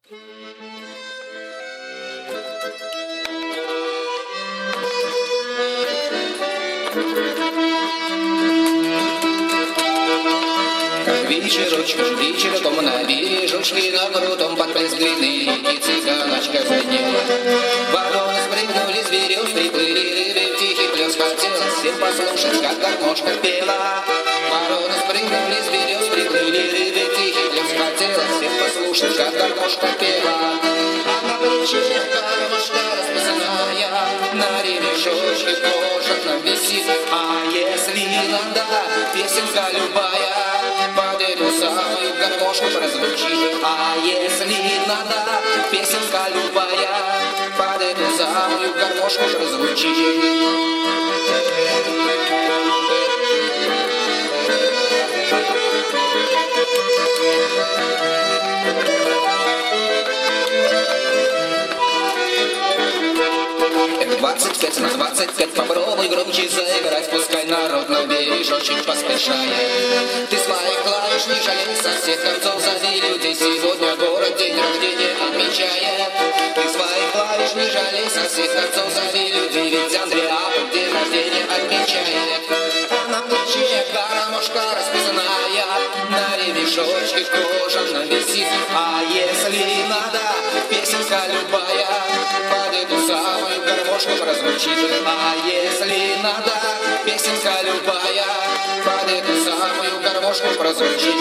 Вечерком на бережке на крутом под плеск длины и цыганочка задела. Вороны спрыгнули с берез, приплыли рыбы в тихий плес. Хотелось всем послушать, как гармошка пела. Вороны спрыгнули с берез, приплыли рыбы в тихий плес. Хотелось всем послушать, как гармошка пела. А на плече гармошка расписанная, на ремешочке кожаном висит. А если надо, песенка любая под эту самую гармошку прозвучит. А если надо, песенка любая под эту самую гармошку прозвучит. Эх, 25 на 25, попробуй громче заиграть, пускай народ на бережочек поспешает. Ты своих клавиш не жалей, со всех концов зови людей, сегодня город день рождения отмечает. Ты своих клавиш не жалей, со всех концов зови людей, ведь Андреаполь день рождения отмечает. А на плече гармошка расписанная, на ремешочке кожаном висит. А если надо, песенка любая под эту самую гармошку прозвучит. А если надо, песенка любая под эту самую гармошку прозвучит.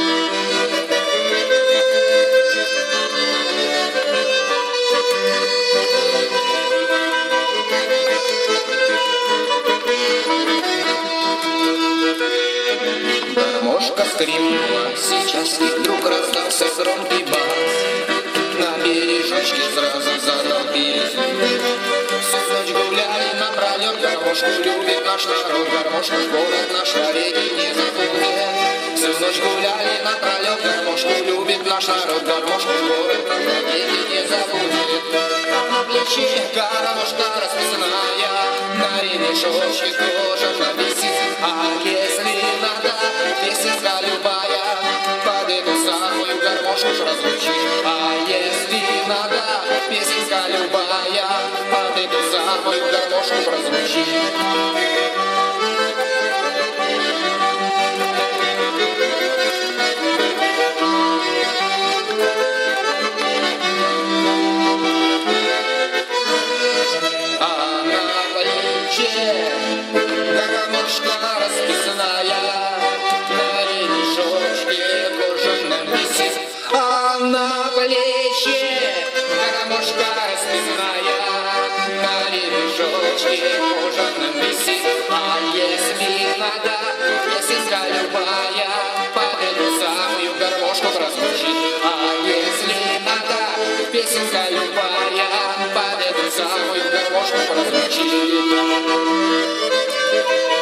Гармошка скрипнула, сейчас и вдруг раздался громкий бас. На бережочке сразу затолпились. Всю ночь гуляли напролет, гармошку любит наш народ, гармошку город наш вовеки не забудет. Всю ночь гуляли напролет, гармошку любит наш народ, гармошку город наш вовеки не забудет. А на плече гармошка расписанная, на ремешочке кожаном висит. А если надо, песенка любая под эту самую гармошку прозвучит. А если надо, песенка любая под эту самую гармошку прозвучит. А на плече гармошка расписанная, на ремешочке кожаном висит. А на плече гармошка расписанная, на ремешочке кожаном висит. А если надо, песенка любая под эту самую гармошку прозвучит. А если надо, песенка любая под эту самую гармошку прозвучит.